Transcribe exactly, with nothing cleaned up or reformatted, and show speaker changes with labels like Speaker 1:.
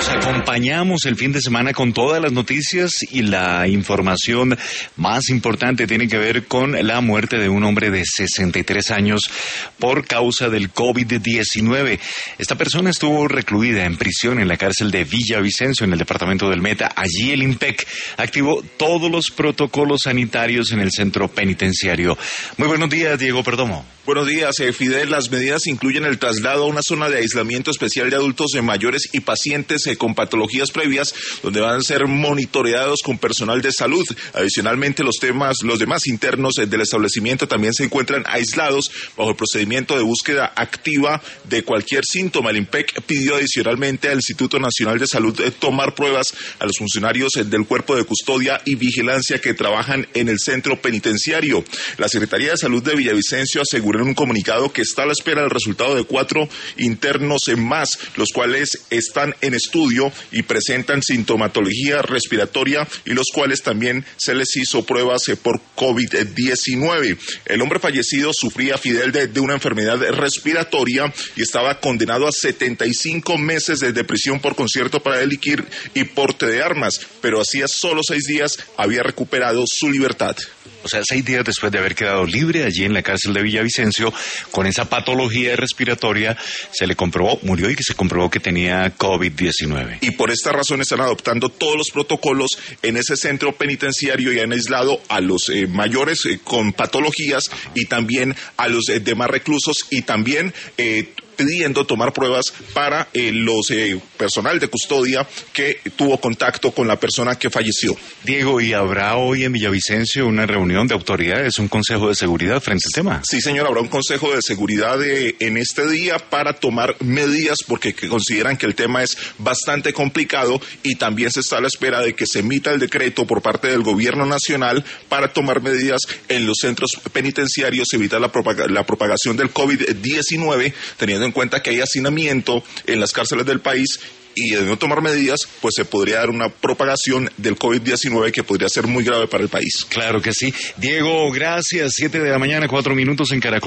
Speaker 1: Los acompañamos el fin de semana con todas las noticias y la información más importante tiene que ver con la muerte de un hombre de sesenta y tres años por causa del COVID diecinueve. Esta persona estuvo recluida en prisión en la cárcel de Villavicencio, en el departamento del Meta. Allí el INPEC activó todos los protocolos sanitarios en el centro penitenciario. Muy buenos días, Diego Perdomo.
Speaker 2: Buenos días, eh, Fidel. Las medidas incluyen el traslado a una zona de aislamiento especial de adultos de mayores y pacientes eh, con patologías previas, donde van a ser monitoreados con personal de salud. Adicionalmente, los temas, los demás internos eh, del establecimiento también se encuentran aislados bajo el procedimiento de búsqueda activa de cualquier síntoma. El INPEC pidió adicionalmente al Instituto Nacional de Salud eh, tomar pruebas a los funcionarios eh, del Cuerpo de Custodia y Vigilancia que trabajan en el centro penitenciario. La Secretaría de Salud de Villavicencio aseguró en un comunicado que está a la espera del resultado de cuatro internos más, los cuales están en estudio y presentan sintomatología respiratoria y los cuales también se les hizo pruebas por COVID diecinueve. El hombre fallecido sufría, Fidel, de, de una enfermedad respiratoria y estaba condenado a setenta y cinco meses de prisión por concierto para delinquir y porte de armas, pero hacía solo seis días había recuperado su libertad.
Speaker 1: O sea, seis días después de haber quedado libre allí en la cárcel de Villavicencio, con esa patología respiratoria, se le comprobó, murió y que se comprobó que tenía COVID diecinueve.
Speaker 2: Y por esta razón están adoptando todos los protocolos en ese centro penitenciario y han aislado a los eh, mayores eh, con patologías y también a los eh, demás reclusos y también eh, pidiendo tomar pruebas para eh, los eh, personal de custodia que tuvo contacto con la persona que falleció.
Speaker 1: Diego, ¿y habrá hoy en Villavicencio una reunión de autoridades, un consejo de seguridad frente al tema?
Speaker 2: Sí, señor, habrá un consejo de seguridad de, en este día para tomar medidas porque que consideran que el tema es bastante complicado y también se está a la espera de que se emita el decreto por parte del gobierno nacional para tomar medidas en los centros penitenciarios, evitar la, propag- la propagación del COVID diecinueve, teniendo en cuenta que hay hacinamiento en las cárceles del país y de no tomar medidas, pues se podría dar una propagación del COVID diecinueve que podría ser muy grave para el país.
Speaker 1: Claro que sí. Diego, gracias. Siete de la mañana, cuatro minutos en Caracol.